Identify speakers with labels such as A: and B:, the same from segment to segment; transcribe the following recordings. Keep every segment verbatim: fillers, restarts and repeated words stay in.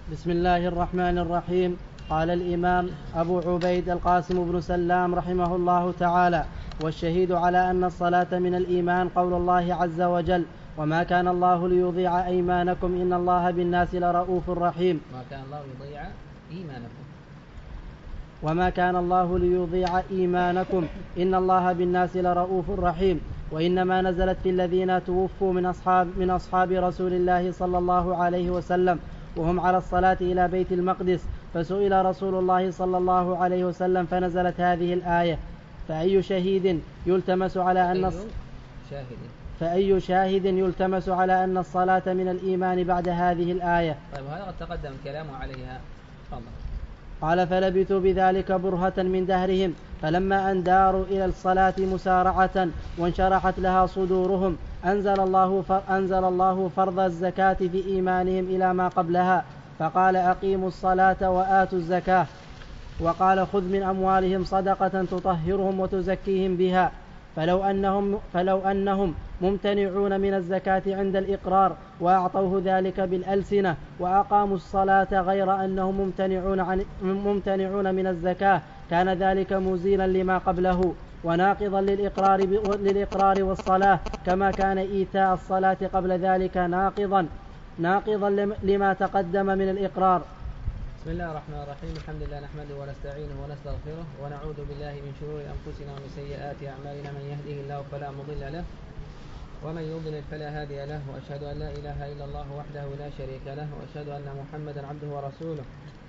A: بسم الله الرحمن الرحيم. قال الإمام أبو عبيد القاسم بن سلام رحمه الله تعالى: والشهيد على أن الصلاة من الإيمان قول الله عز وجل: وما كان الله ليضيع أيمانكم إن الله بالناس لرؤوف رحيم.
B: ما كان الله ليضيع إيمانكم
A: وما كان الله ليضيع إيمانكم إن الله بالناس لرؤوف رحيم. وإنما نزلت في الذين توفوا من أصحاب, من أصحاب رسول الله صلى الله عليه وسلم وهم على الصلاة إلى بيت المقدس، فسئل رسول الله صلى الله عليه وسلم فنزلت هذه الآية: فأي شهيد يلتمس على أن
B: شاهد
A: فأي شاهد يلتمس على أن الصلاة من الإيمان بعد هذه الآية.
B: طيب هذا قد تقدم الكلام عليها. فضل.
A: قال: فلبثوا بذلك برهة من دهرهم، فلما أن داروا إلى الصلاة مسارعة وانشرحت لها صدورهم أنزل الله, أنزل الله فرض الزكاة في إيمانهم إلى ما قبلها، فقال: أقيموا الصلاة وآتوا الزكاة. وقال: خذ من أموالهم صدقة تطهرهم وتزكيهم بها. فلو أنهم, فلو أنهم ممتنعون من الزكاة عند الإقرار وأعطوه ذلك بالألسنة وأقاموا الصلاة غير أنهم ممتنعون, عن ممتنعون من الزكاة كان ذلك مزيلا لما قبله وناقضا للإقرار, للإقرار والصلاة، كما كان إيتاء الصلاة قبل ذلك ناقضا ناقضا لما تقدم من الإقرار.
B: بسم الله الرحمن الرحيم. الحمد لله نحمده ونستعينه ونستغفره ونعوذ بالله من شرور أنفسنا ومن سيئات أعمالنا، من يهده الله فلا مضل له ومن يضلل فلا هادي له، وأشهد أن لا إله إلا الله وحده لا شريك له، وأشهد أن محمدا عبده ورسوله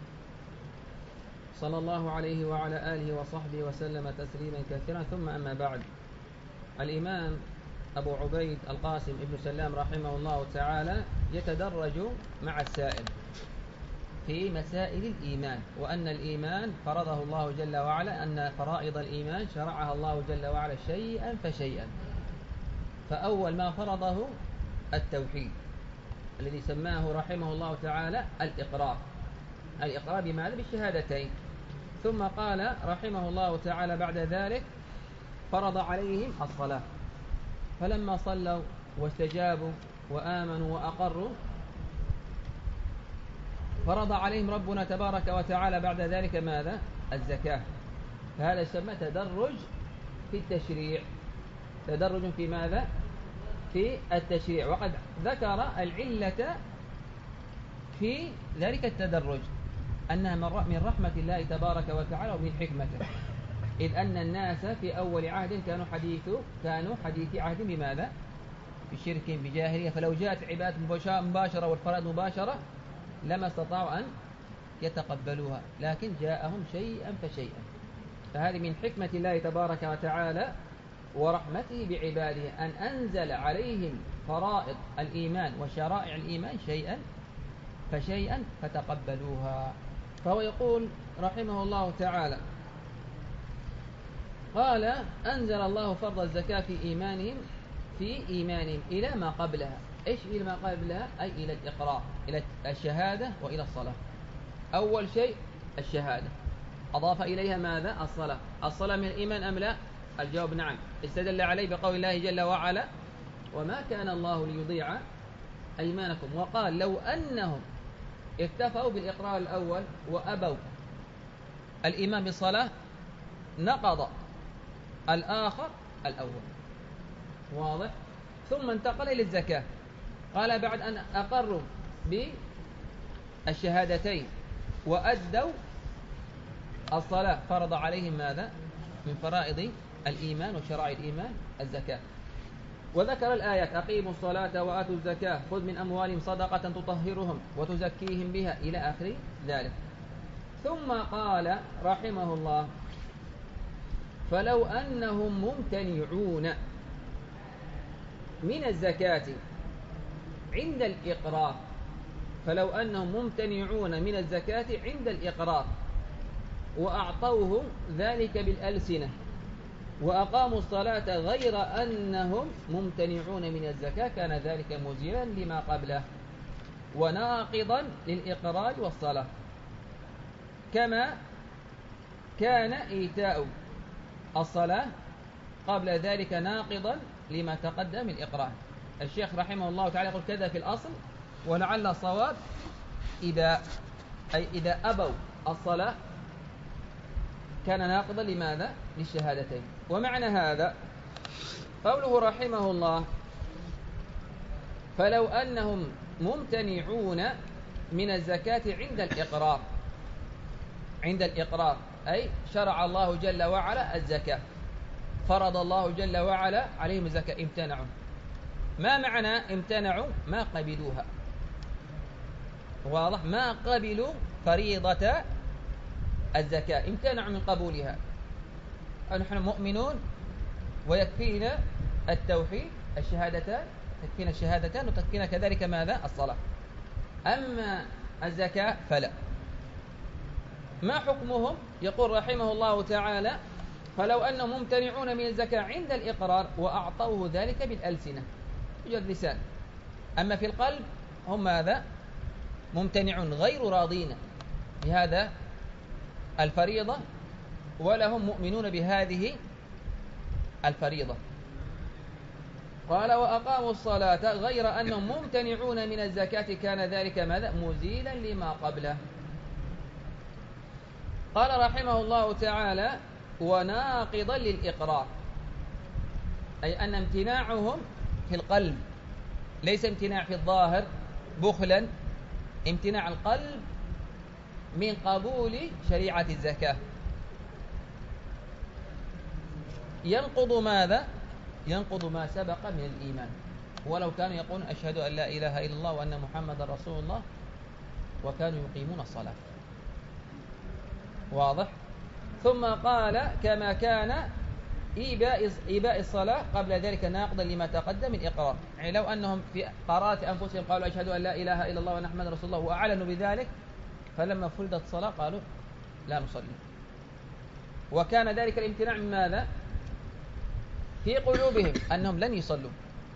B: صلى الله عليه وعلى آله وصحبه وسلم تسليما كثيرا. ثم أما بعد، الإمام أبو عبيد القاسم ابن سلام رحمه الله تعالى يتدرج مع السائل في مسائل الإيمان، وأن الإيمان فرضه الله جل وعلا، أن فرائض الإيمان شرعها الله جل وعلا شيئا فشيئا. فأول ما فرضه التوحيد الذي سماه رحمه الله تعالى الإقرار، الإقرار بماذا؟ بالشهادتين. ثم قال رحمه الله تعالى بعد ذلك: فرض عليهم الصلاة، فلما صلوا واستجابوا وآمنوا وأقروا فرض عليهم ربنا تبارك وتعالى بعد ذلك ماذا؟ الزكاة. فهذا يسمى تدرج في التشريع، تدرج في ماذا؟ في التشريع. وقد ذكر العلة في ذلك التدرج أنها من رحمة الله تبارك وتعالى ومن حكمته، إذ أن الناس في أول عهد كانوا حديث كانوا حديث عهد بماذا؟ بشرك بجاهلية، فلو جاءت عبادة مباشرة والفرائض مباشرة لما استطاعوا أن يتقبلوها، لكن جاءهم شيئا فشيئا. فهذه من حكمة الله تبارك وتعالى ورحمته بعباده أن أنزل عليهم فرائض الإيمان وشرائع الإيمان شيئا فشيئا فتقبلوها. فهو يقول رحمه الله تعالى: قال: أنزل الله فرض الزكاة في إيمانهم في إيمانهم إلى ما قبلها. إيش إلى ما قبلها؟ أي إلى الإقرار، إلى الشهادة وإلى الصلاة. أول شيء الشهادة، أضاف إليها ماذا؟ الصلاة. الصلاة من الإيمان أم لا؟ الجواب نعم. استدل عليه بقول الله جل وعلا: وما كان الله ليضيع أيمانكم. وقال: لو أنهم اكتفوا بالإقرار الأول وأبوا الإيمان بالصلاة نقض الآخر الأول. واضح؟ ثم انتقل إلى الزكاة. قال: بعد أن أقروا بالشهادتين وأدوا الصلاة فرض عليهم ماذا؟ من فرائض الإيمان وشرائع الإيمان الزكاة. وذكر الآيات: أقيموا الصلاة وآتوا الزكاة، خذ من أموالهم صدقة تطهرهم وتزكيهم بها، إلى آخر ذلك. ثم قال رحمه الله: فلو أنهم ممتنعون من الزكاة عند الإقرار، فلو أنهم ممتنعون من الزكاة عند الإقرار وأعطوه ذلك بالألسنة وأقاموا الصلاة غير أنهم ممتنعون من الزكاة كان ذلك مزيلا لما قبله وناقضا للإقرار والصلاة، كما كان إيتاء الصلاة قبل ذلك ناقضا لما تقدم الإقرار. الشيخ رحمه الله تعالى يقول كذا في الأصل، ولعل الصواب إذا أي إذا أبوا الصلاة كان ناقضا لماذا؟ للشهادتين. ومعنى هذا قوله رحمه الله فلو أنهم ممتنعون من الزكاة عند الإقرار، عند الإقرار أي شرع الله جل وعلا الزكاة، فرض الله جل وعلا عليهم الزكاة، امتنعوا. ما معنى امتنعوا؟ ما قبلوها، واضح؟ ما قبلوا فريضة الزكاة، امتنعوا من قبولها. نحن مؤمنون ويكفينا التوحيد، الشهادتان، تكفينا الشهادتان وتكفينا كذلك ماذا؟ الصلاة. أما الزكاة فلا. ما حكمهم؟ يقول رحمه الله تعالى فلو أنهم ممتنعون من الزكاة عند الإقرار وأعطوه ذلك بالألسنة، يوجد لسان، أما في القلب هم ماذا؟ ممتنعون غير راضين بهذا الفريضة ولا هم مؤمنون بهذه الفريضة. قال وأقاموا الصلاة غير أنهم ممتنعون من الزكاة كان ذلك ماذا؟ مزيلا لما قبله. قال رحمه الله تعالى وناقضا للإقرار، أي أن امتناعهم في القلب ليس امتناع في الظاهر بخلا، امتناع القلب من قبول شريعة الزكاة ينقض ماذا؟ ينقض ما سبق من الإيمان، ولو كانوا يقولون أشهد أن لا إله إلا الله وأن محمد رسول الله وكانوا يقيمون الصلاة، واضح؟ ثم قال كما كان إيباء الصلاة قبل ذلك ناقضا لما تقدم من إقرار، يعني لو أنهم في قرارة أنفسهم قالوا أشهد أن لا إله إلا الله وأن محمد رسول الله وأعلنوا بذلك، فلما فرضت الصلاة قالوا لا نصلي، وكان ذلك الامتناع من ماذا؟ في قلوبهم أنهم لن يصلوا،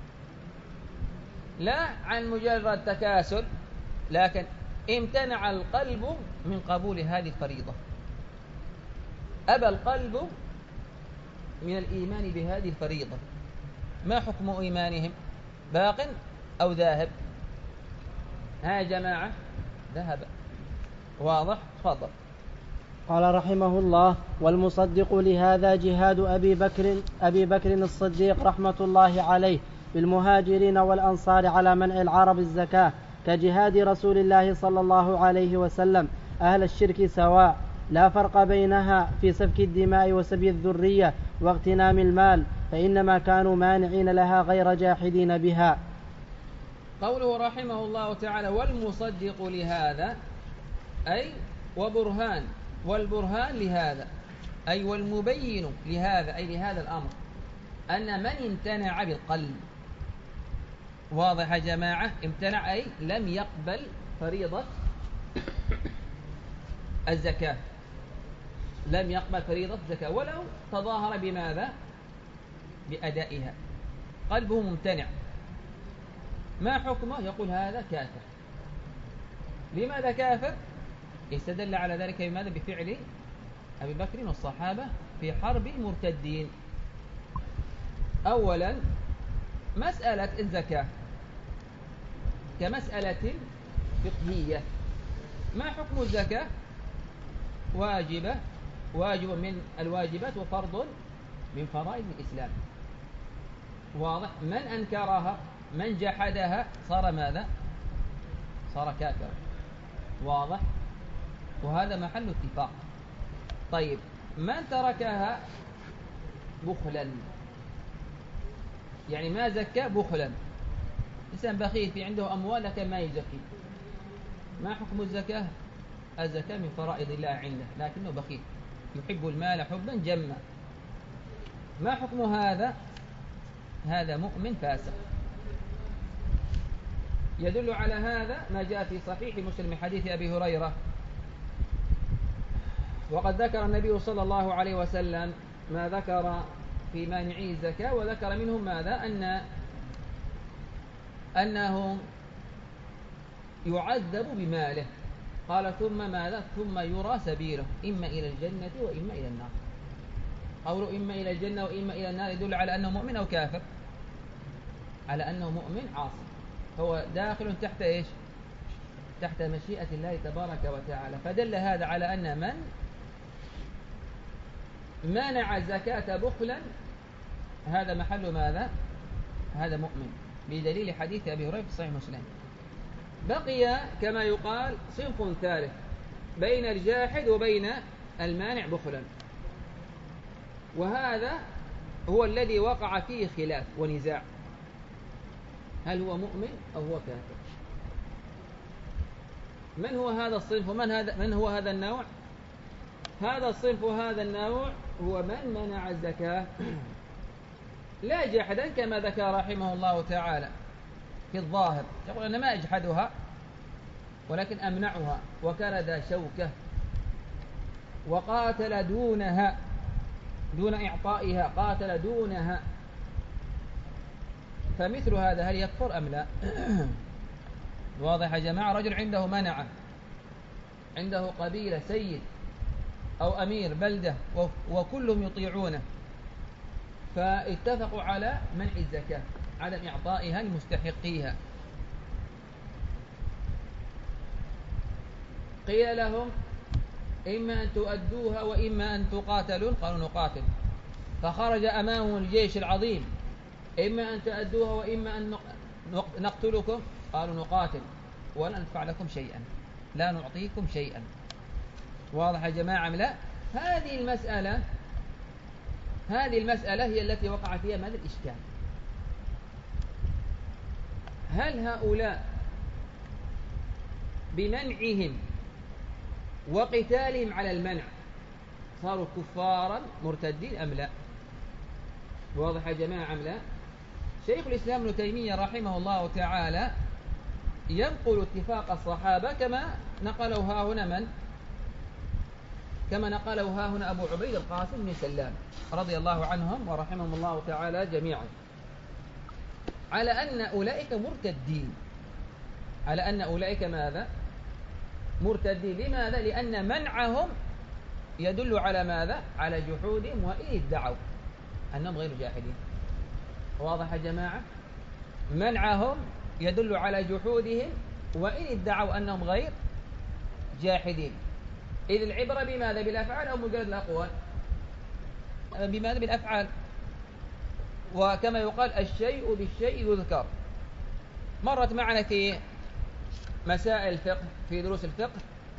B: لا عن مجرد تكاسل، لكن امتنع القلب من قبول هذه الفريضة، أبى القلب من الإيمان بهذه الفريضة. ما حكم إيمانهم؟ باق أو ذاهب؟ ها يا جماعة ذهب، واضح؟ تفضل.
A: قال رحمه الله والمصدق لهذا جهاد أبي بكر أبي بكر الصديق رحمة الله عليه بالمهاجرين والأنصار على منع العرب الزكاة، كجهاد رسول الله صلى الله عليه وسلم أهل الشرك سواء، لا فرق بينها في سفك الدماء وسبي الذرية واغتنام المال، فإنما كانوا مانعين لها غير جاحدين بها.
B: قوله رحمه الله تعالى والمصدق لهذا أي وبرهان، والبرهان لهذا أي والمبين لهذا أي لهذا الأمر أن من امتنع بالقلب، واضح يا جماعة؟ امتنع أي لم يقبل فريضة الزكاة، لم يقبل فريضة الزكاة ولو تظاهر بماذا؟ بأدائها، قلبه ممتنع. ما حكمه؟ يقول هذا كافر. لماذا كافر؟ استدل على ذلك بماذا؟ بفعل أبي بكر والصحابة في حرب المرتدين. أولا مسألة الزكاة كمسألة فقهية، ما حكم الزكاة؟ واجبة، واجب من الواجبات وفرض من فرائض الإسلام، واضح؟ من أنكرها من جحدها صار ماذا؟ صار كافرا، واضح؟ وهذا محل اتفاق. طيب من تركها بخلا، يعني ما زكى بخلا، إنسان بخيل في عنده أموال لكن ما يزكي، ما حكم الزكاة؟ الزكاة من فرائض الله عنده لكنه بخيل يحب المال حبا جما، ما حكم هذا؟ هذا مؤمن فاسق. يدل على هذا ما جاء في صحيح مسلم حديث أبي هريرة، وقد ذكر النبي صلى الله عليه وسلم ما ذكر في مانعي الزكاة، وذكر منهم ماذا؟ أن أنه يعذب بماله، قال ثم ماذا؟ ثم يرى سبيله إما إلى الجنة وإما إلى النار. قوله إما إلى الجنة وإما إلى النار يدل على أنه مؤمن أو كافر؟ على أنه مؤمن عاصي، هو داخل تحت إيش؟ تحت مشيئة الله تبارك وتعالى. فدل هذا على أن من منع الزكاة بخلا هذا محل ماذا؟ هذا مؤمن، بدليل حديث أبي هريرة في صحيح مسلم. بقي كما يقال صنف ثالث بين الجاحد وبين المانع بخلا، وهذا هو الذي وقع فيه خلاف ونزاع، هل هو مؤمن أو هو كافر؟ من هو هذا الصنف ومن هذا من هو هذا النوع؟ هذا الصنف وهذا النوع هو من منع الزكاة لا جحدا كما ذكر رحمه الله تعالى في الظاهر، يقول أنا ما أجحدها ولكن أمنعها، وكان ذا شوكة وقاتل دونها دون إعطائها، قاتل دونها، فمثل هذا هل يكفر أم لا؟ واضح يا جماعة؟ رجل عنده منعة، عنده قبيلة سيد أو أمير بلدة وكلهم يطيعونه، فاتفقوا على منع الزكاة، عدم إعطائها لمستحقيها. قيل لهم إما أن تؤدوها وإما أن تقاتلون، قالوا نقاتل، فخرج أمامهم الجيش العظيم، إما أن تؤدوها وإما أن نقتلكم، قالوا نقاتل ولا ندفع لكم شيئا، لا نعطيكم شيئا. واضح يا جماعة؟ لا، هذه المسألة هذه المسألة هي التي وقع فيها ماذا الإشكال. هل هؤلاء بمنعهم وقتالهم على المنع صاروا كفارا مرتدين أم لا؟ واضح يا جماعة أم لا؟ شيخ الإسلام ابن تيمية رحمه الله تعالى ينقل اتفاق الصحابة كما نقله ها هنا من؟ كما نقله ها هنا أبو عبيد القاسم بن سلام رضي الله عنهم ورحمهم الله تعالى جميعا، على أن أولئك مرتدين، على أن أولئك ماذا؟ مرتدين. لماذا؟ لأن منعهم يدل على ماذا؟ على جحودهم، وإن ادعوا أنهم غير جاحدين. واضح يا جماعة؟ منعهم يدل على جحودهم وإن ادعوا أنهم غير جاحدين. إذ العبرة بماذا؟ بالأفعال أو مجرد الأقوال؟ بماذا؟ بالأفعال. وكما يقال الشيء بالشيء يذكر. مرت معنا في مسائل الفقه في دروس الفقه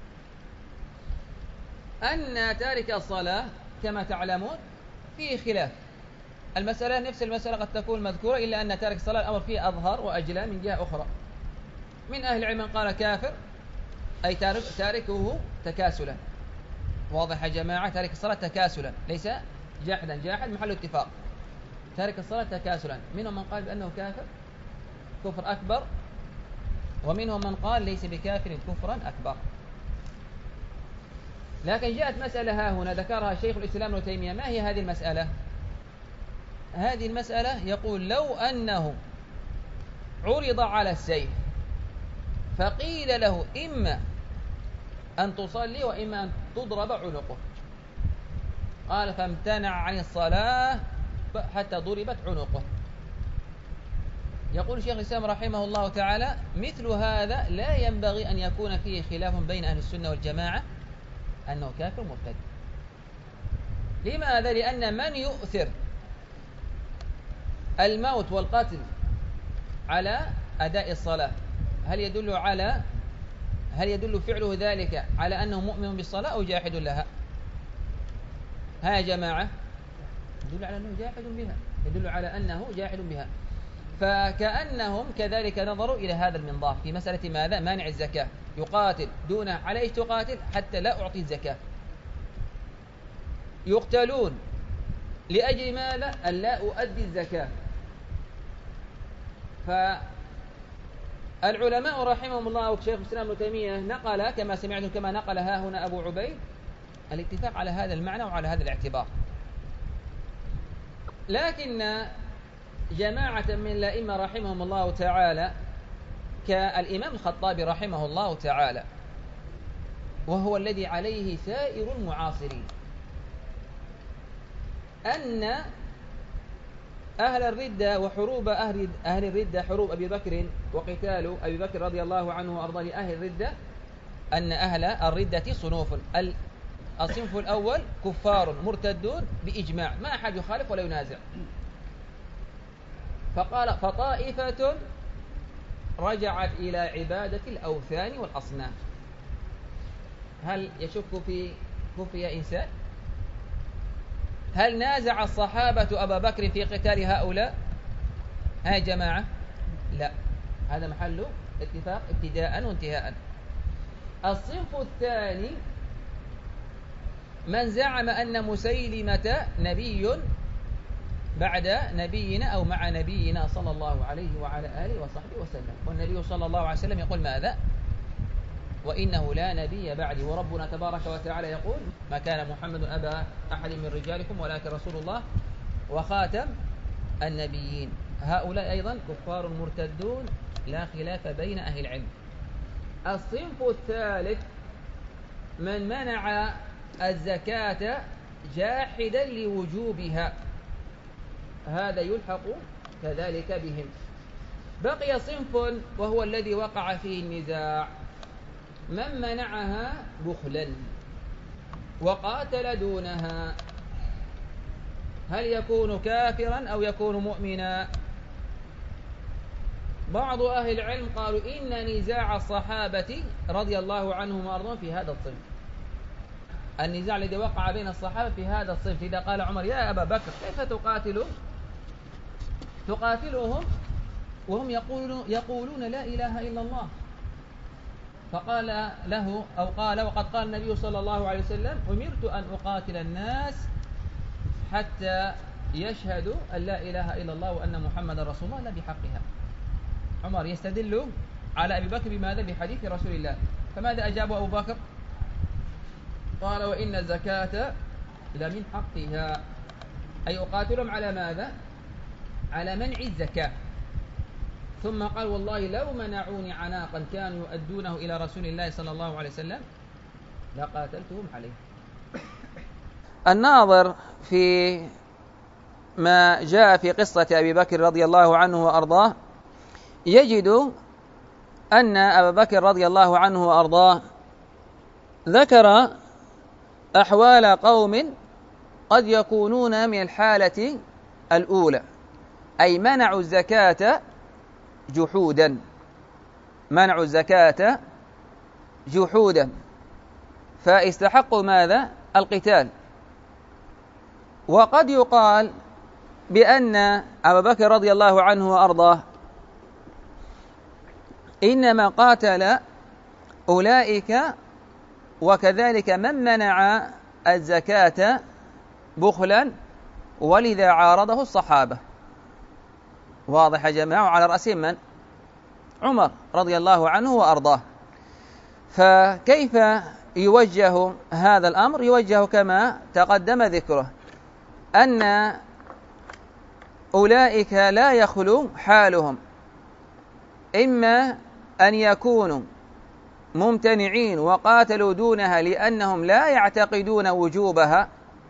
B: أن تارك الصلاة كما تعلمون فيه خلاف. المسألة نفس المسألة قد تكون مذكورة، إلا أن تارك الصلاة الأمر فيه أظهر وأجلى من جهة أخرى. من أهل العلم قال كافر، أي تارك تاركه تكاسلا. واضح يا جماعة؟ تارك الصلاة تكاسلا، ليس جاحدا، جاحد محل اتفاق، تارك الصلاة تكاسلا. منهم من قال بأنه كافر كفر أكبر، ومنهم من قال ليس بكافر كفرا أكبر. لكن جاءت مسألة ها هنا ذكرها شيخ الإسلام ابن تيمية. ما هي هذه المسألة؟ هذه المسألة يقول لو أنه عرض على السيف فقيل له إما أن تصلي وإما أن تضرب عنقه، قال فامتنع عن الصلاة حتى ضربت عنقه. يقول شيخ الإسلام رحمه الله تعالى مثل هذا لا ينبغي أن يكون فيه خلاف بين أهل السنة والجماعة أنه كافر مرتد. لماذا؟ لأن من يؤثر الموت والقتل على أداء الصلاة هل يدل على هل يدل فعله ذلك على أنه مؤمن بالصلاة أو جاحد لها؟ ها يا جماعة، يدل على أنه جاحد بها، يدل على أنه جاحد بها. فكأنهم كذلك نظروا إلى هذا المنظار في مسألة ماذا؟ مانع الزكاة، يقاتل دون على إيش تقاتل؟ حتى لا أعطي الزكاة. يقتلون لأجل ماذا؟ أن لا أؤدي الزكاة. فالعلماء رحمهم الله وشيخ الإسلام ابن تيمية نقل كما سمعتم كما نقل ها هنا أبو عبيد الاتفاق على هذا المعنى وعلى هذا الاعتبار. لكن جماعة من الأئمة رحمهم الله تعالى كالإمام الخطابي رحمه الله تعالى، وهو الذي عليه سائر المعاصرين، أن أهل الردة وحروب أهل أهل الردة، حروب أبي بكر وقتال أبي بكر رضي الله عنه وأرضاه لأهل الردة، أن أهل الردة صنوف. الصنف الأول كفار مرتدون بإجماع، ما أحد يخالف ولا ينازع. فقال فطائفة رجعت إلى عبادة الأوثان والأصنام. هل يشك في كفر إنسان؟ هل نازع الصحابة أبا بكر في قتال هؤلاء؟ ها يا جماعة؟ لا، هذا محل اتفاق ابتداء وانتهاء. الصنف الثاني من زعم أن مسيلمة نبي بعد نبينا أو مع نبينا صلى الله عليه وعلى آله وصحبه وسلم، والنبي صلى الله عليه وسلم يقول ماذا؟ وإنه لا نبي بعدي، وربنا تبارك وتعالى يقول ما كان محمد أبا أحد من رجالكم ولكن رسول الله وخاتم النبيين. هؤلاء أيضا كفار مرتدون لا خلاف بين أهل العلم. الصنف الثالث من منع الزكاة جاحدا لوجوبها، هذا يلحق كذلك بهم. بقي صنف وهو الذي وقع فيه النزاع، من منعها بخلا وقاتل دونها، هل يكون كافرا أو يكون مؤمنا؟ بعض أهل العلم قالوا إن نزاع الصحابة رضي الله عنهم وأرضاهم في هذا الصنف، النزاع الذي وقع بين الصحابة في هذا الصنف. إذا قال عمر يا أبا بكر كيف تقاتل تقاتلهم وهم يقولون, يقولون لا إله إلا الله، فقال له أو قال وقد قال النبي صلى الله عليه وسلم أمرت أن أقاتل الناس حتى يشهدوا أن لا إله إلا الله وأن محمد رسول الله لا بحقها. عمر يستدل على أبي بكر بماذا؟ بحديث رسول الله. فماذا أجاب أبو بكر؟ قال وإن الزكاة لمن حقها، أي أقاتلهم على ماذا؟ على منع الزكاة. ثم قال والله لو منعوني عناقا كانوا يؤدونه إلى رسول الله صلى الله عليه وسلم لقاتلتهم عليه. الناظر في ما جاء في قصة أبي بكر رضي الله عنه وأرضاه يجد أن أبا بكر رضي الله عنه وأرضاه ذكر أحوال قوم قد يكونون من الحالة الأولى، أي منعوا الزكاة جحودا، منعوا الزكاة جحودا فاستحقوا ماذا؟ القتال. وقد يقال بأن أبا بكر رضي الله عنه وأرضاه إنما قاتل أولئك وكذلك من منع الزكاة بخلا، ولذا عارضه الصحابة. واضح يا جماعة؟ على رأسهم من؟ عمر رضي الله عنه وأرضاه. فكيف يوجه هذا الأمر؟ يوجه كما تقدم ذكره، أن أولئك لا يخلو حالهم إما أن يكونوا ممتنعين وقاتلوا دونها لأنهم لا يعتقدون وجوبها،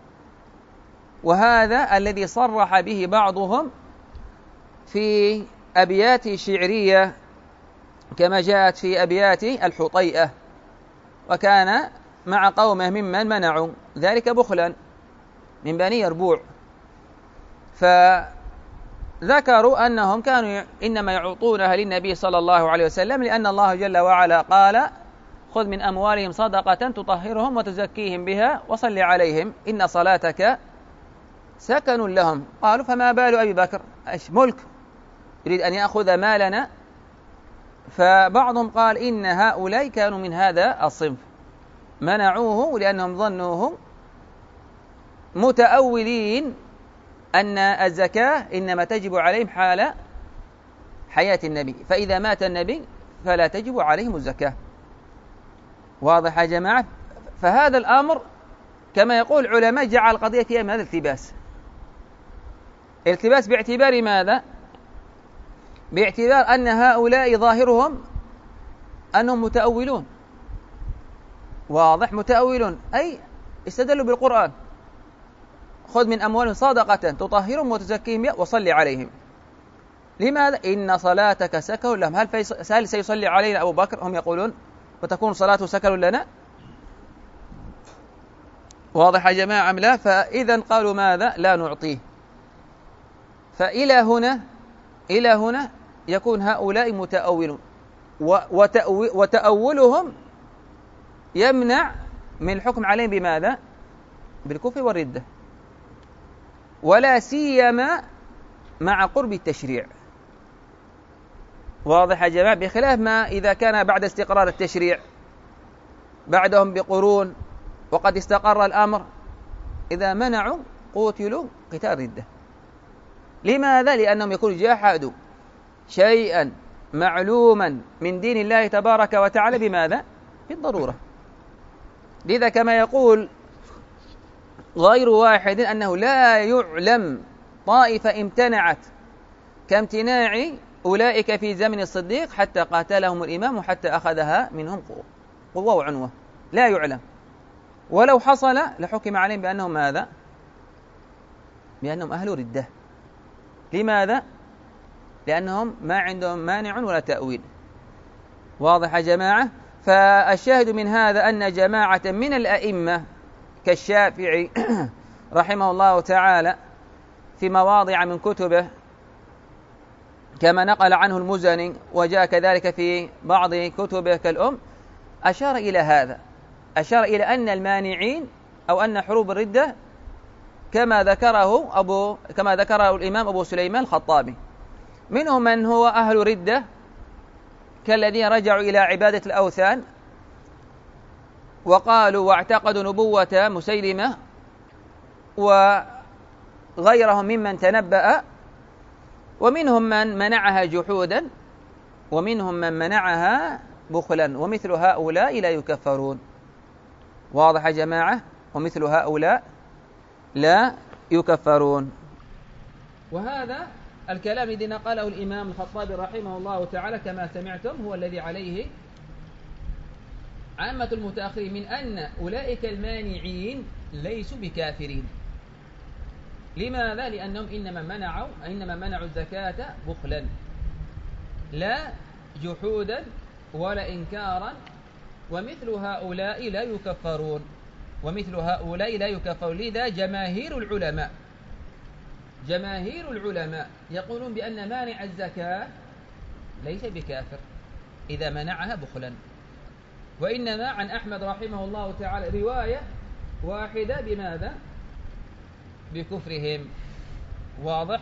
B: وهذا الذي صرح به بعضهم في أبيات شعرية كما جاءت في أبيات الحطيئة، وكان مع قومه ممن منعوا ذلك بخلا من بني يربوع، فذكروا أنهم كانوا إنما يعطونها للنبي صلى الله عليه وسلم لأن الله جل وعلا قال خذ من أموالهم صدقة تطهرهم وتزكيهم بها وصل عليهم إن صلاتك سكن لهم. قالوا فما بال أبي بكر؟ إيش ملك يريد أن يأخذ مالنا؟ فبعضهم قال إن هؤلاء كانوا من هذا الصنف، منعوه لأنهم ظنوه متأولين أن الزكاة إنما تجب عليهم حال حياة النبي، فإذا مات النبي فلا تجب عليهم الزكاة. واضح يا جماعة؟ فهذا الأمر كما يقول العلماء جعل القضية فيها من هذا الالتباس. التباس باعتبار ماذا؟ باعتبار أن هؤلاء ظاهرهم أنهم متأولون. واضح؟ متأولون أي استدلوا بالقرآن خذ من أموالهم صدقة تطهرهم وتزكيهم بها وصل عليهم. لماذا؟ إن صلاتك سكن لهم. هل, هل سيصلي علينا أبو بكر؟ هم يقولون وتكون صلاته سكن لنا. واضح يا جماعة أم لا؟ فإذا قالوا ماذا؟ لا نعطيه. فإلى هنا إلى هنا يكون هؤلاء متأولون، وتأولهم يمنع من الحكم عليهم بماذا؟ بالكفر والردة، ولا سيما مع قرب التشريع. واضح يا جماعة؟ بخلاف ما إذا كان بعد استقرار التشريع بعدهم بقرون وقد استقر الأمر، إذا منعوا قتلوا قتال ردة. لماذا؟ لأنهم يكونوا جاحدوا شيئا معلوما من دين الله تبارك وتعالى بماذا؟ بالضرورة. لذا كما يقول غير واحد أنه لا يعلم طائفة امتنعت كامتناع أولئك في زمن الصديق حتى قاتلهم الإمام وحتى أخذها منهم قوة وعنوة، لا يعلم. ولو حصل لحكم عليهم بأنهم ماذا؟ بأنهم أهل ردة. لماذا؟ لأنهم ما عندهم مانع ولا تأويل. واضح يا جماعة؟ فالشاهد من هذا أن جماعة من الأئمة كالشافعي رحمه الله تعالى في مواضع من كتبه كما نقل عنه المزني وجاء كذلك في بعض كتبه كالأم، أشار إلى هذا، أشار إلى أن المانعين أو أن حروب الردة كما ذكره أبو كما ذكره الإمام أبو سليمان الخطابي، منهم من هو أهل ردة كالذين رجعوا إلى عبادة الأوثان وقالوا واعتقدوا نبوة مسيلمة وغيرهم ممن تنبأ، ومنهم من منعها جحودا ومنهم من منعها بخلا، ومثل هؤلاء لا يكفرون. واضح يا جماعة؟ ومثل هؤلاء لا يكفرون. وهذا الكلام الذي نقله الإمام الخطابي رحمه الله تعالى كما سمعتم هو الذي عليه عامة المتأخرين من أن أولئك المانعين ليسوا بكافرين. لماذا؟ لأنهم إنما منعوا إنما منعوا الزكاة بخلا لا جحودا ولا إنكارا، ومثل هؤلاء لا يكفرون ومثل هؤلاء لا يكفرون. لذا جماهير العلماء جماهير العلماء يقولون بأن مانع الزكاة ليس بكافر إذا منعها بخلا، وإنما عن أحمد رحمه الله تعالى رواية واحدة بماذا؟ بكفرهم. واضح؟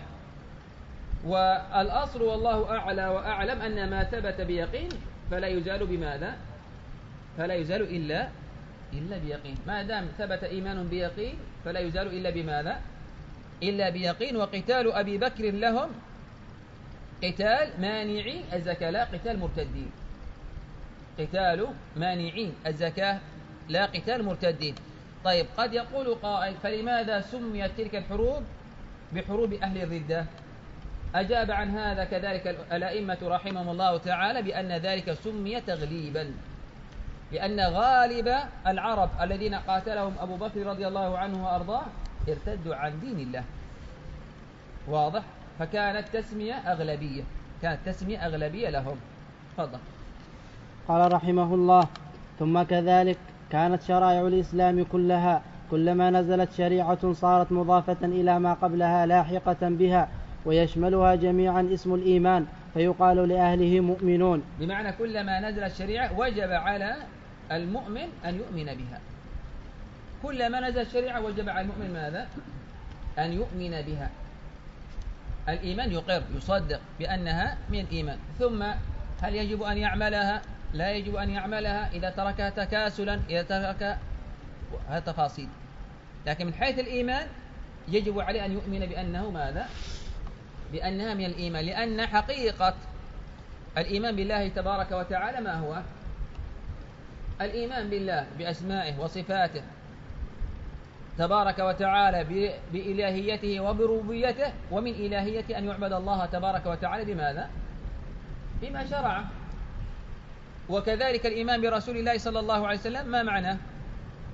B: والأصل والله أعلى وأعلم أن ما ثبت بيقين فلا يزال بماذا؟ فلا يزال إلا إلا بيقين. ما دام ثبت إيمان بيقين فلا يزال إلا بماذا؟ إلا بيقين. وقتال أبي بكر لهم قتال مانعي الزكاة لا قتال مرتدين. قتال مانعين الزكاة لا قتال مرتدين. طيب قد يقول قائل فلماذا سميت تلك الحروب بحروب أهل الردة؟ أجاب عن هذا كذلك الأئمة رحمهم الله تعالى بأن ذلك سمي تغليبا، لأن غالب العرب الذين قاتلهم أبو بكر رضي الله عنه وأرضاه ارتدوا عن دين الله. واضح؟ فكانت تسمية أغلبية كانت تسمية أغلبية لهم. تفضل.
A: قال رحمه الله: ثم كذلك كانت شرائع الإسلام كلها كلما نزلت شريعة صارت مضافة إلى ما قبلها لاحقة بها، ويشملها جميعا اسم الإيمان، فيقال لأهله مؤمنون.
B: بمعنى كلما نزلت شريعة وجب على المؤمن أن يؤمن بها. كلما نزلت شريعة وجب على المؤمن ماذا؟ أن يؤمن بها. الإيمان يقر يصدق بأنها من الإيمان. ثم هل يجب أن يعملها؟ لا يجب أن يعملها إذا تركها تكاسلا، إذا ترك هذا تفاصيل. لكن من حيث الإيمان يجب عليه أن يؤمن بأنه ماذا؟ بأنها من الإيمان، لأن حقيقة الإيمان بالله تبارك وتعالى ما هو؟ الإيمان بالله بأسمائه وصفاته تبارك وتعالى بإلهيته وبربوبيته، ومن إلهيته أن يعبد الله تبارك وتعالى بماذا؟ بما شرعه. وكذلك الإيمان برسول الله صلى الله عليه وسلم ما معناه؟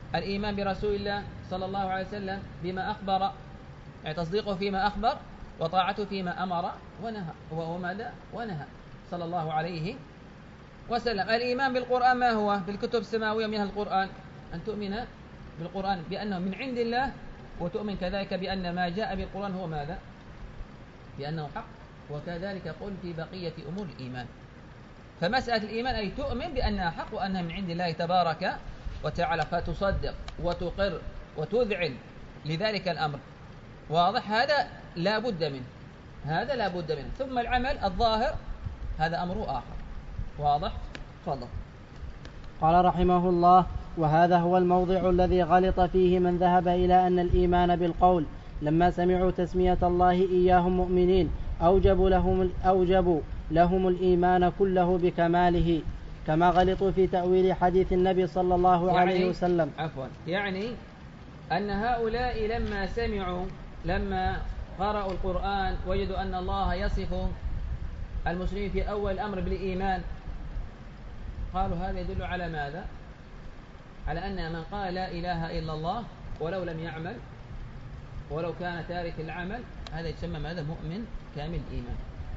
B: الإيمان برسول الله صلى الله عليه وسلم بما أخبر، يعني تصديقه فيما أخبر، وطاعته فيما أمر ونهى وماذا ونهى صلى الله عليه وسلم. الإيمان بالقرآن ما هو؟ بالكتب السماوية منها القرآن، أن تؤمن بالقرآن بأنه من عند الله، وتؤمن كذلك بأن ما جاء بالقرآن هو ماذا؟ بأنه حق. وكذلك قل في بقية أمور الإيمان. فمسألة الإيمان أي تؤمن بأنها حق وأنها من عند الله تبارك وتعالى، فتصدق وتقر وتذعن لذلك الأمر. واضح؟ هذا لا بد منه، هذا لا بد منه. ثم العمل الظاهر هذا أمر آخر. واضح؟ تفضل.
A: قال رحمه الله: وهذا هو الموضع الذي غلط فيه من ذهب إلى أن الإيمان بالقول لما سمعوا تسمية الله إياهم مؤمنين أوجبوا لهم, أوجبوا لهم الإيمان كله بكماله، كما غلطوا في تأويل حديث النبي صلى الله
B: يعني
A: عليه وسلم.
B: عفوا يعني أن هؤلاء لما سمعوا لما قرأوا القرآن وجدوا أن الله يصف المسلمين في أول الأمر بالإيمان، قالوا هذا يدل على ماذا؟ على أن من قال لا إله إلا الله ولو لم يعمل ولو كان تارك العمل هذا يسمى ماذا؟ مؤمن كامل الإيمان،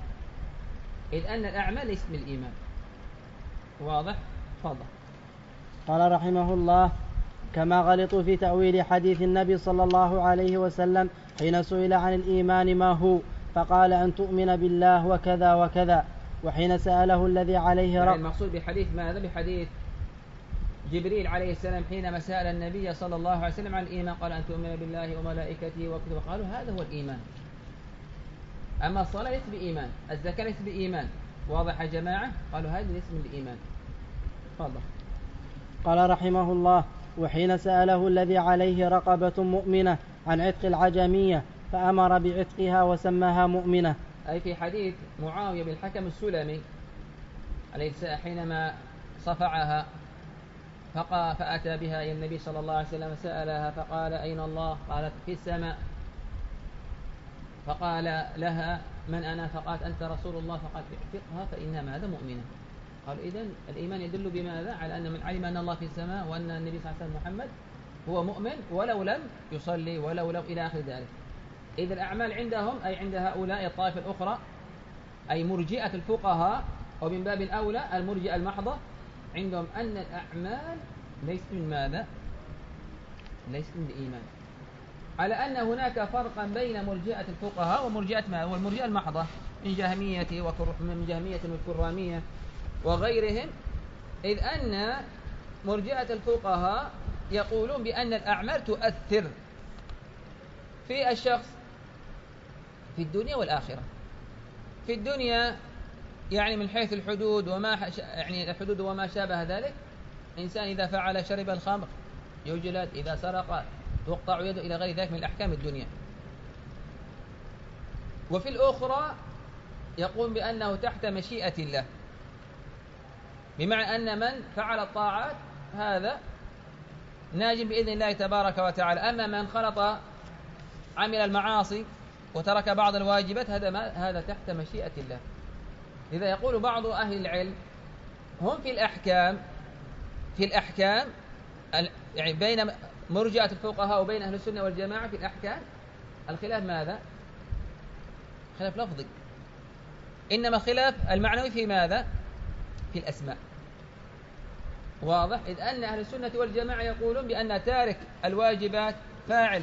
B: إذ أن الأعمال اسم الإيمان. واضح؟ تفضل.
A: قال رحمه الله: كما غلطوا في تأويل حديث النبي صلى الله عليه وسلم حين سئل عن الإيمان ما هو فقال أن تؤمن بالله وكذا وكذا، وحين سأله الذي عليه
B: يعني
A: رق.
B: المقصود بحديث ماذا؟ بحديث جبريل عليه السلام حينما سأل النبي صلى الله عليه وسلم عن الإيمان قال أن تؤمن بالله وملائكته وكتبه، قالوا هذا هو الإيمان. أما الصلاة ليس بإيمان، الزكاة ليس بإيمان. واضح يا جماعة؟ قالوا هذا اسم الإيمان. تفضل.
A: قال رحمه الله: وحين سأله الذي عليه رقبة مؤمنة عن عتق العجمية فأمر بعتقها وسماها مؤمنة.
B: أي في حديث معاوية بن الحكم السلمي عليه السلام حينما صفعها فقال فأتى بها إلى النبي صلى الله عليه وسلم سألها فقال أين الله؟ قالت في السماء. فقال لها من أنا؟ فقالت أنت رسول الله. فقال اعتقها فإنها هذا مؤمنة. قالوا إذن الإيمان يدل بماذا؟ على أن من علم أن الله في السماء وأن النبي صلى الله عليه وسلم محمد هو مؤمن ولو لم يصلي ولو لم إلى آخر ذلك. إذا الأعمال عندهم أي عند هؤلاء الطائفة الأخرى أي مرجئة الفقهاء ومن باب الأولى المرجئة المحضة عندهم أن الأعمال ليست من ماذا؟ ليست من الإيمان، على أن هناك فرقا بين مرجئة الفقهاء ومرجئة ما هو المرجئة المحضة من جهمية ومن جهمية والكرامية وغيرهم، إذ أن مرجئة الفقهاء يقولون بأن الأعمال تؤثر في الشخص في الدنيا والآخرة. في الدنيا يعني من حيث الحدود وما يعني الحدود وما شابه ذلك، إنسان إذا فعل شرب الخمر يجلد، إذا سرق تقطع يده، إلى غير ذلك من الأحكام الدنيا. وفي الأخرى يقوم بأنه تحت مشيئة الله، بمعنى أن من فعل الطاعات هذا ناج بإذن الله تبارك وتعالى، أما من خلط عمل المعاصي وترك بعض الواجبات هذا ما هذا تحت مشيئة الله. لذا يقول بعض أهل العلم هم في الأحكام في الأحكام يعني بين مرجئة الفقهاء وبين أهل السنة والجماعة في الأحكام الخلاف ماذا؟ خلاف لفظي، إنما الخلاف المعنوي في ماذا؟ في الأسماء. واضح؟ إذ أن أهل السنة والجماعة يقولون بأن تارك الواجبات فاعل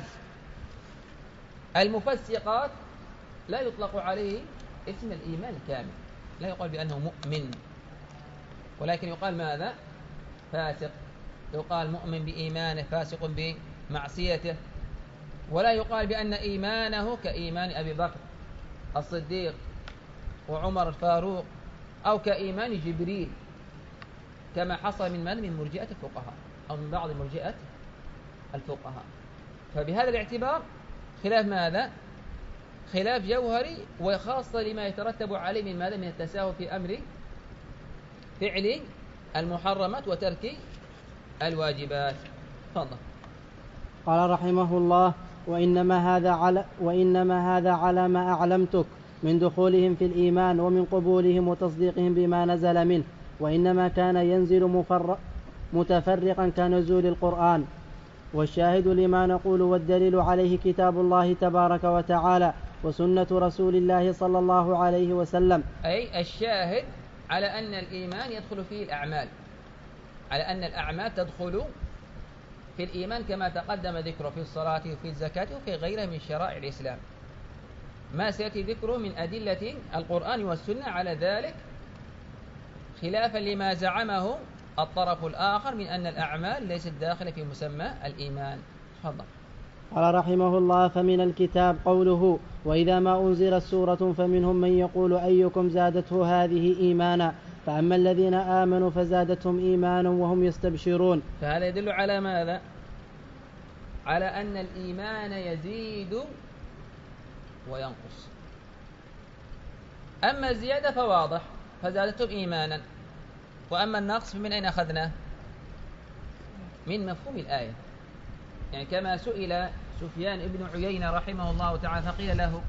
B: المفسقات لا يطلق عليه اسم الإيمان الكامل، لا يقال بأنه مؤمن، ولكن يقال ماذا؟ فاسق. يقال مؤمن بإيمانه فاسق بمعصيته، ولا يقال بأن إيمانه كإيمان أبي بكر الصديق وعمر الفاروق أو كإيمان جبريل كما حصل من من من مرجئة الفقهاء أو من بعض مرجئة الفقهاء. فبهذا الاعتبار خلاف ماذا؟ خلاف جوهري، وخاصة لما يترتب عليه من ماذا؟ من التساهل في أمر فعل المحرمات وترك الواجبات. تفضل.
A: قال رحمه الله: وإنما هذا على وإنما هذا على ما أعلمتك من دخولهم في الإيمان ومن قبولهم وتصديقهم بما نزل منه، وإنما كان ينزل مفرق متفرقا كنزول القرآن. والشاهد لما نقول والدليل عليه كتاب الله تبارك وتعالى وسنة رسول الله صلى الله عليه وسلم.
B: أي الشاهد على أن الإيمان يدخل فيه الأعمال، على أن الأعمال تدخل في الإيمان كما تقدم ذكره في الصلاة وفي الزكاة وفي غيرها من شرائع الإسلام، ما سيأتي ذكره من أدلة القرآن والسنة على ذلك، خلافا لما زعمه الطرف الآخر من أن الأعمال ليست داخلة في مسمى الإيمان. تفضل.
A: قال رحمه الله: فمن الكتاب قوله: وإذا ما أنزلت سورة فمنهم من يقول أيكم زادته هذه إيمانا فأما الذين آمنوا فزادتهم إيمانا وهم يستبشرون.
B: فهذا يدل على ماذا؟ على أن الإيمان يزيد وينقص. أما الزيادة فواضح، فزادتهم إيمانا، وأما النقص فمن أين أخذناه؟ من مفهوم الآية، يعني كما سئل سفيان بن عيينة رحمه الله تعالى فقيل له: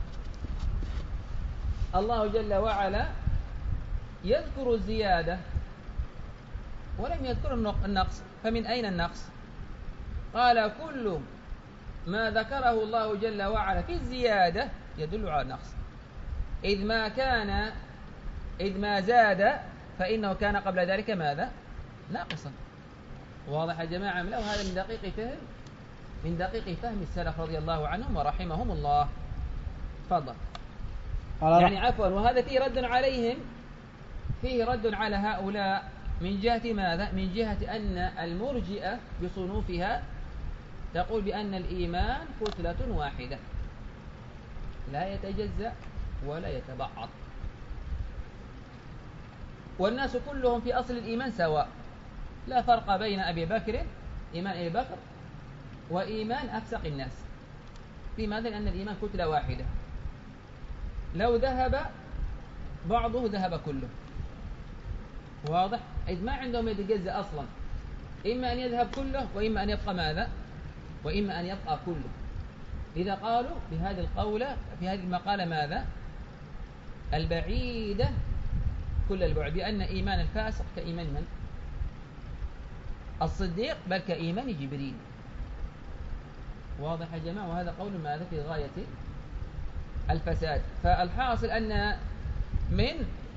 B: الله جل وعلا يذكر الزيادة ولم يذكر النقص، فمن أين النقص؟ قال: كل ما ذكره الله جل وعلا في الزيادة يدل على النقص، إذ ما كان إذ ما زاد فإنه كان قبل ذلك ماذا؟ ناقصا. واضح يا جماعة؟ لو هذا من دقيق فهم من دقيق فهم السلف رضي الله عنهم ورحمهم الله. تفضل. يعني عفوا، وهذا فيه رد عليهم، فيه رد على هؤلاء من جهة ماذا؟ من جهة أن المرجئة بصنوفها تقول بأن الإيمان كتلة واحدة لا يتجزأ ولا يتبعض، والناس كلهم في أصل الإيمان سواء، لا فرق بين أبي بكر إيمان أبي بكر وإيمان أفسق الناس. لماذا؟ لأن الإيمان كتلة واحدة، لو ذهب بعضه ذهب كله. واضح؟ إذ ما عندهم يتجزأ أصلا، إما أن يذهب كله وإما أن يبقى ماذا؟ وإما أن يبقى كله. إذا قالوا بهذه القولة في هذه المقالة ماذا؟ البعيدة كل البعد، بأن إيمان الفاسق كإيمان من؟ الصديق، بل كإيمان جبريل. واضح يا جماعة؟ وهذا قول ماذا؟ في غاية الفساد. فالحاصل أن من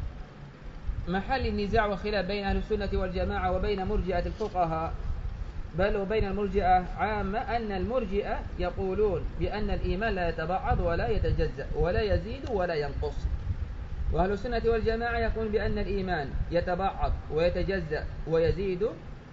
B: محل النزاع والخلاف بين أهل السنة والجماعة وبين مرجئة الفقهاء، بل وبين المرجئة عامة، أن المرجئة يقولون بأن الإيمان لا يتبعض ولا يتجزأ ولا يزيد ولا ينقص، وأهل السنة والجماعة يقولون بأن الإيمان يتبعض ويتجزأ ويزيد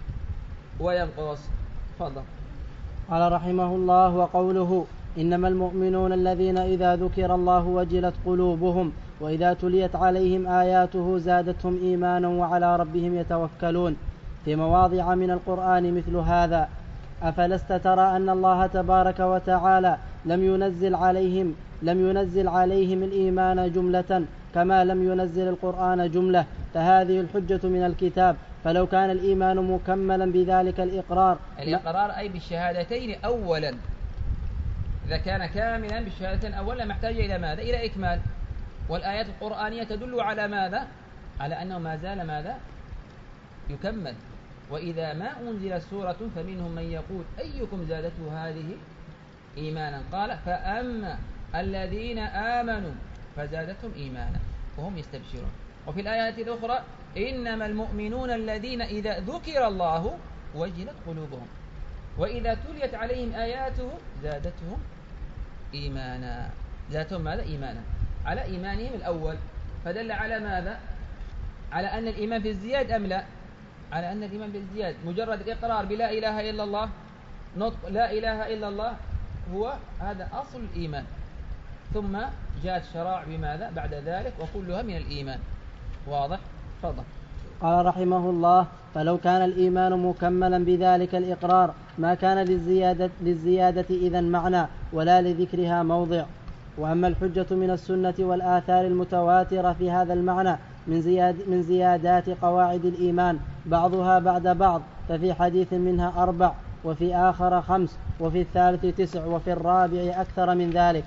B: وينقص. تفضل.
A: قال رحمه الله: وقوله: إنما المؤمنون الذين إذا ذكر الله وجلت قلوبهم وإذا تليت عليهم آياته زادتهم إيمانا وعلى ربهم يتوكلون، في مواضع من القرآن مثل هذا. أفلست ترى أن الله تبارك وتعالى لم ينزل عليهم لم ينزل عليهم الإيمان جملة كما لم ينزل القرآن جملة، فهذه الحجة من الكتاب. فلو كان الإيمان مكملا بذلك الإقرار
B: الإقرار أي بالشهادتين أولا، إذا كان كاملا بالشهادتين أولا محتاج إلى ماذا؟ إلى إكمال. والآيات القرآنية تدل على ماذا؟ على أنه ما زال ماذا؟ يكمل. وإذا ما أنزل سورة فمنهم من يقول أيكم زادته هذه إيمانا، قال: فأما الذين آمنوا فزادتهم إيمانا وهم يستبشرون. وفي الآيات الأخرى: إنما المؤمنون الذين إذا ذكر الله وجلت قلوبهم وإذا تليت عليهم آياته زادتهم إيمانا. زادتهم ماذا؟ إيمانا، على إيمانهم الأول. فدل على ماذا؟ على أن الإيمان في الزياد أم لا؟ على أن الإيمان في الزياد. مجرد الإقرار بلا إله إلا الله، نطق لا إله إلا الله، هو هذا أصل الإيمان، ثم جاءت الشرائع بماذا بعد ذلك وكلها من الإيمان. واضح؟ تفضل.
A: قال رحمه الله: فلو كان الإيمان مكملا بذلك الإقرار ما كان للزيادة, للزيادة إذن معنى ولا لذكرها موضع. وأما الحجة من السنة والآثار المتواترة في هذا المعنى من, زياد من زيادات قواعد الإيمان بعضها بعد بعض، ففي حديث منها أربع، وفي آخر خمس، وفي الثالث تسع، وفي الرابع أكثر من ذلك.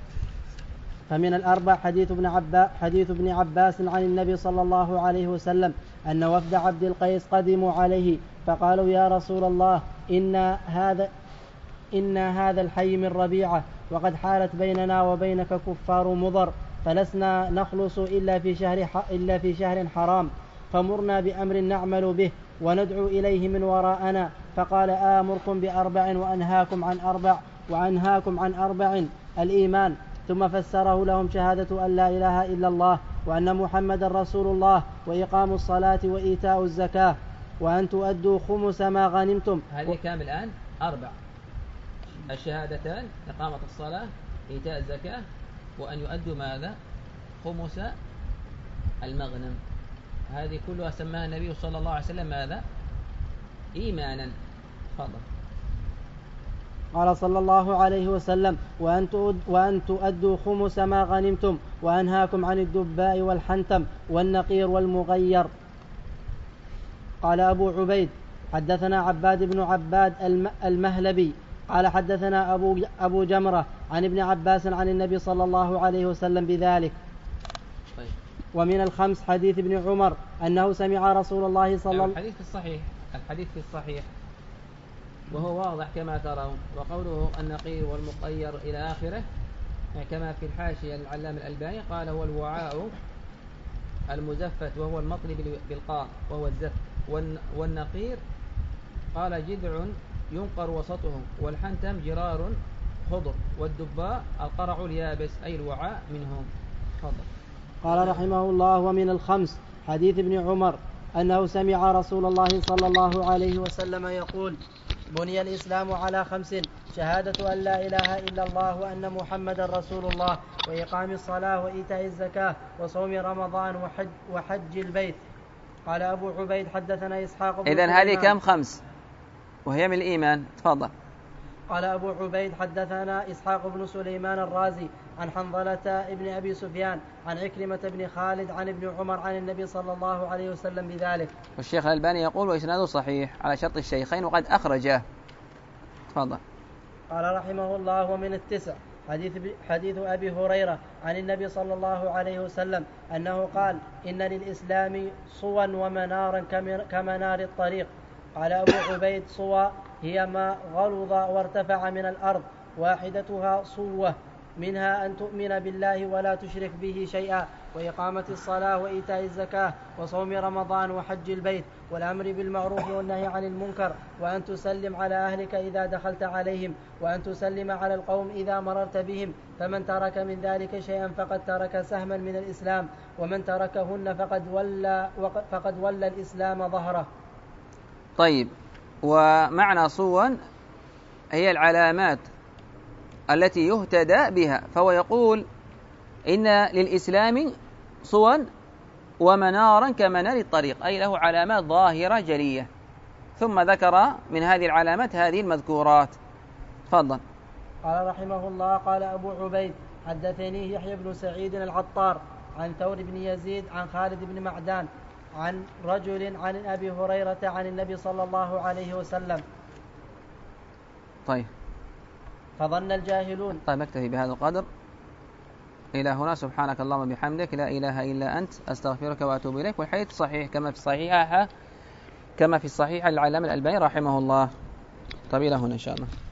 A: فمن الأربع حديث ابن عباس, حديث ابن عباس عن النبي صلى الله عليه وسلم أن وفد عبد القيس قدموا عليه فقالوا: يا رسول الله، إن هذا إن هذا الحي من ربيعة وقد حالت بيننا وبينك كفار مضر فلسنا نخلص إلا في شهر, إلا في شهر حرام فمرنا بأمر نعمل به وندعو إليه من وراءنا. فقال آمركم بأربع وأنهاكم عن أربع وأنهاكم عن أربع الإيمان. ثم فسره لهم شهادة أن لا إله إلا الله وأن محمد رسول الله وإقام الصلاة وإيتاء الزكاة وأن تؤدوا خمس ما غنمتم.
B: هذه كامل الآن أربع: الشهادتان، إقامة الصلاة، إيتاء الزكاة، وأن يؤدوا ماذا؟ خمس المغنم. هذه كلها سماها النبي صلى الله عليه وسلم ماذا؟ إيمانا. فضل.
A: قال صلى الله عليه وسلم وأن تؤدوا خمس ما غنمتم وأنهاكم عن الدباء والحنتم والنقير والمغير. قال أبو عبيد حدثنا عباد بن عباد المهلبي قال حدثنا أبو, أبو جمرة عن ابن عباس عن النبي صلى الله عليه وسلم بذلك. ومن الخمس حديث ابن عمر أنه سمع رسول الله صلى الله عليه وسلم.
B: الحديث في الصحيح الحديث في الصحيح وهو واضح كما ترون. وقوله النقير والمقير إلى آخره كما في الحاشية للعلامة الألباني قال هو الوعاء المزفت وهو المطلب بالقاء وهو الزفت. والنقير قال جذع ينقر وسطه، والحنتم جرار خضر، والدباء القرع اليابس أي الوعاء منهم. فضل.
A: قال رحمه الله ومن الخمس حديث ابن عمر أنه سمع رسول الله صلى الله عليه وسلم يقول بني الإسلام على خمس: شهادة أن لا إله إلا الله وأن محمد رسول الله وإقام الصلاة وإيتاء الزكاة وصوم رمضان وحج, وحج البيت. قال أبو عبيد حدثنا إسحاق بن
B: إذن هذه كم؟ خمس وهي من الإيمان. تفضل.
A: قال أبو عبيد حدثنا إسحاق بن سليمان الرازي عن حنظلة ابن أبي سفيان عن عكرمة بن خالد عن ابن عمر عن النبي صلى الله عليه وسلم بذلك.
B: والشيخ الألباني يقول وإسناده صحيح على شرط الشيخين وقد أخرجه. تفضل.
A: قال رحمه الله ومن التسع حديث, حديث أبي هريرة عن النبي صلى الله عليه وسلم أنه قال إن للإسلام صوا ومنارا كمنار الطريق. قال أبو عبيد صوا هي ما غلظ وارتفع من الأرض، واحدتها صوة منها أن تؤمن بالله ولا تشرك به شيئا وإقامة الصلاة وإيتاء الزكاة وصوم رمضان وحج البيت والأمر بالمعروف والنهي عن المنكر وأن تسلم على أهلك إذا دخلت عليهم وأن تسلم على القوم إذا مررت بهم. فمن ترك من ذلك شيئا فقد ترك سهما من الإسلام ومن تركهن فقد ولى, فقد ولى الإسلام ظهره.
B: طيب. ومعنى صوا هي العلامات التي يهتدى بها. فهو يقول إن للإسلام صوا ومنارا كمنار الطريق، أي له علامات ظاهرة جلية. ثم ذكر من هذه العلامات هذه المذكورات. تفضل.
A: قال رحمه الله قال أبو عبيد حدثني يحيى بن سعيد العطار عن ثور بن يزيد عن خالد بن معدان عن رجل عن أبي هريرة عن النبي صلى الله عليه وسلم.
B: طيب.
A: فظن الجاهلون.
B: طيب نكتفي بهذا القدر إلى هنا. سبحانك اللهم بحمدك لا إله إلا أنت أستغفرك وأتوب إليك. والحديث صحيح كما في الصحيحة كما في الصحيحة للعلامة الألباني رحمه الله. طيب إلى هنا إن شاء الله.